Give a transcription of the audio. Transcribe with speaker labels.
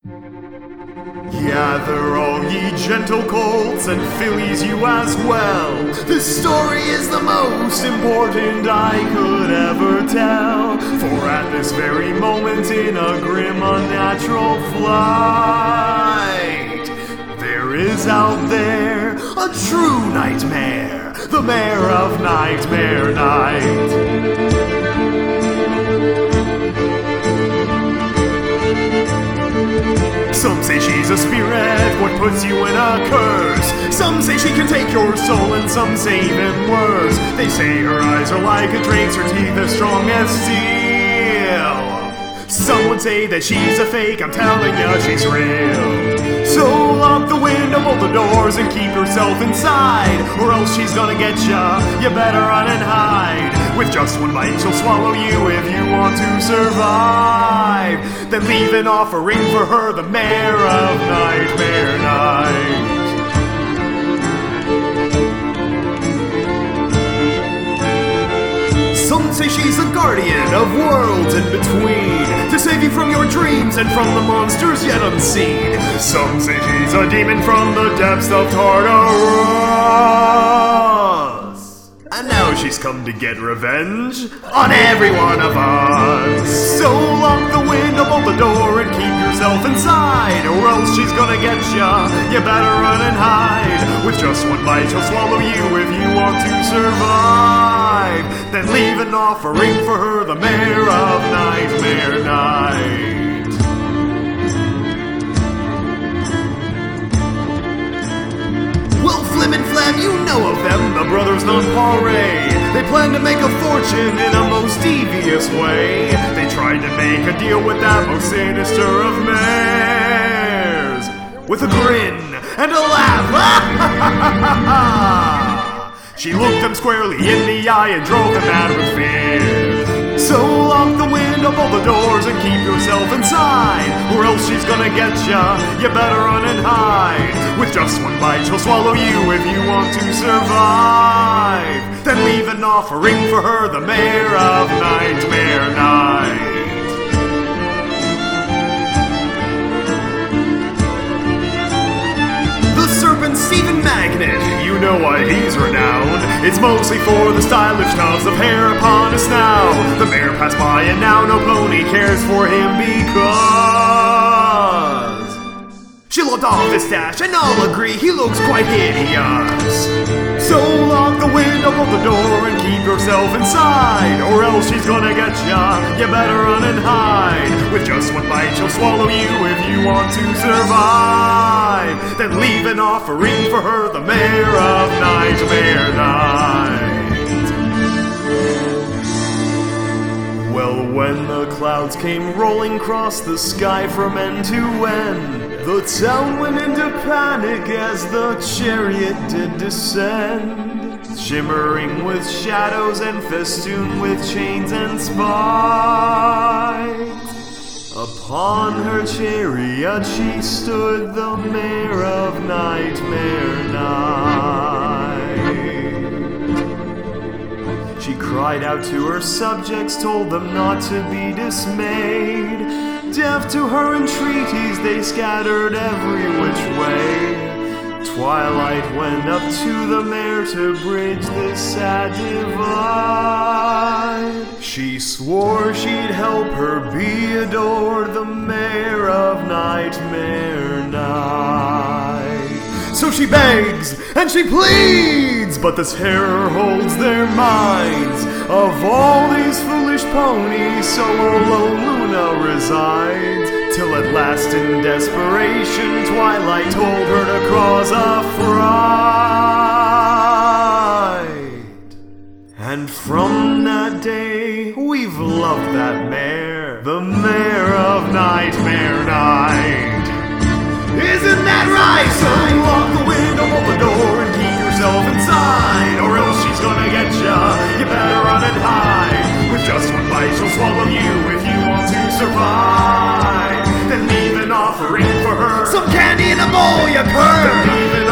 Speaker 1: Gather all ye gentle colts and fillies you as well. This story is the most important I could ever tell. For at this very moment in a grim unnatural flight, there is out there a true nightmare, the Mare of Nightmare Night. Some say she's a spirit, what puts you in a curse. Some say she can take your soul, and some say even worse. They say her eyes are like a drake's, her teeth as strong as steel. Some would say that she's a fake, I'm telling ya, she's real. So lock the window, bolt the doors, and keep yourself inside, or else she's gonna get ya, you better run and hide. With just one bite she'll swallow you if you want to survive. Then leave an offering for her, the Mare of Nightmare Night. Some say she's a guardian of worlds in between, to save you from your dreams and from the monsters yet unseen. Some say she's a demon from the depths of Tartarus, and now she's come to get revenge on every one of us. So lock the window, bolt the door, and keep yourself inside, or else she's gonna get ya, you better run and hide. With just one bite she'll swallow you if you want to survive. Then leave an offering for her, the Mare of Nightmare Night. Well, Flim and Flam, you know of them, the brothers Nonpareil. They plan to make a fortune in a most devious way. They tried to make a deal with that most sinister of mares, with a grin and a laugh. She looked them squarely in the eye and drove them mad with fear. So lock the window, bolt the doors, and keep yourself inside, or else she's gonna get ya, you better run and hide. With just one bite she'll swallow you if you want to survive. Then leave an offering for her, the Mare of Nightmare Night. Serpent Stephen Magnet, you know why he's renowned. It's mostly for the stylish tufts of hair upon his snout. The mare passed by and now no pony cares for him because she lopped off his stash and all agree he looks quite hideous. So lock the window, bolt the door, and keep yourself inside, or else she's gonna get ya, you better run and hide. With just one bite she'll swallow you if you want to survive. Then leave an offering for her, the Mare of Nightmare Night. Well, when the clouds came rolling across the sky from end to end, the town went into panic as the chariot did descend, shimmering with shadows and festooned with chains and spikes. Upon her chariot she stood, the Mare of Nightmare Night. She cried out to her subjects, told them not to be dismayed. Deaf to her entreaties, they scattered every which way. Twilight went up to the mare to bridge this sad divide. She swore she'd help her be adored, the Mare of Nightmare Night. So she begs and she pleads, but the terror holds their minds. Of all these foolish ponies, so alone Luna resides, till at last in desperation Twilight told her to cause a fright. And from that day we've loved that mare, the Mare of Nightmare Night. Isn't that right? So lock the window, bolt the door, and keep yourself inside, or else she's gonna get ya, you better run and hide. With just one bite she'll swallow you if you want to survive. Then leave an offering for her, some candy in a bowl, you cur. Then leave an